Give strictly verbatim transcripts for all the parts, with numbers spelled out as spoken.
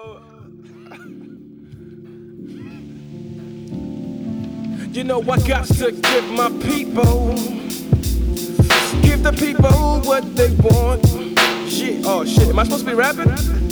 You know I got to give my people, give the people what they want. Shit, oh shit, am I supposed to be rapping?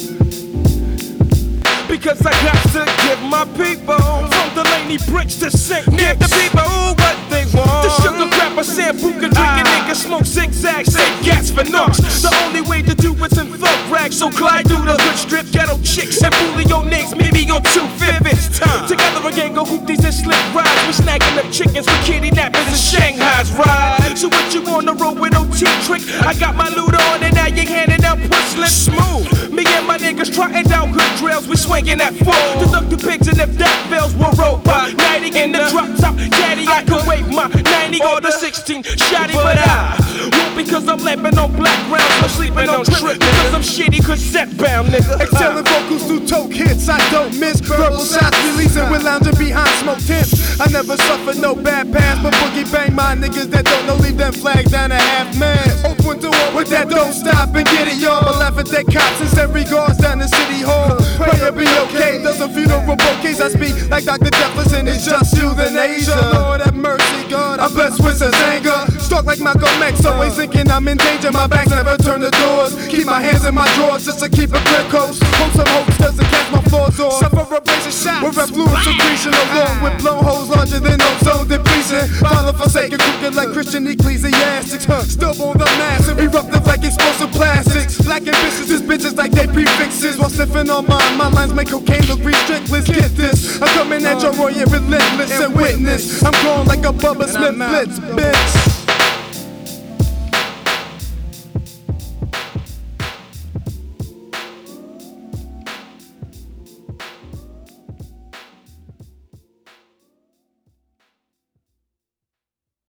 Because I got to give my people, from Delaney Bridge to Saint Give the people what they want. The sugar grabber, Sambuca drinking ah. niggas smoke zigzags, say gas for knocks. The only way to do it's in thug rags. So Clyde do the hood strip, ghetto chicks and bully your niggas, maybe on two fifth. It's time together again, go hoop these and slip rides. We snagging up chickens with kitty nappers and Shanghai's ride. So what you on the road with O T trick? I got my loot on and now you handing out push lips smooth. Me and my niggas trotting down good drills, we swinging at four. To duck the pigs and if that fails, we'll roll by. ninety in the drop top caddy, I can wave my ninety or the sixteen shotty, but I won't because I'm lapping on black ground. I'm sleeping on trip because I'm shitty cassette bound, nigga. Excelling vocals through toke hits, I don't miss. Verbal shots releasing with lounging behind smoke tents. I never suffer no bad pass, but boogie bang my niggas that don't know, leave them flags down a half man. Open door with that don't stop and get it, y'all. But laugh at that cops and send regards down the city hall. Pray to be okay, doesn't funeral bouquets. I speak like Doctor Jefferson, it's just euthanasia. Lord have mercy, God, I'm blessed with his anger. Struck like Malcolm X, always thinking I'm in danger. My back's never turn the doors. Keep my hands in my drawers just to keep a clear coast. Hope some hopes doesn't catch my flaws off. Suffer a blazing shot with effluent secretion along with blown holes larger than ozone depletion. Father forsaken, crooked like Christian ecclesiastics. Huh. Stubble the mass, eruptive like explosive plastics. Black ambitions, this bitches like they prefixes. While sniffing on mine, my lines make cocaine look restrictless. Get this, I'm coming at your royal relentless and witness. I'm growing like a Bubba Smith blitz, bitch.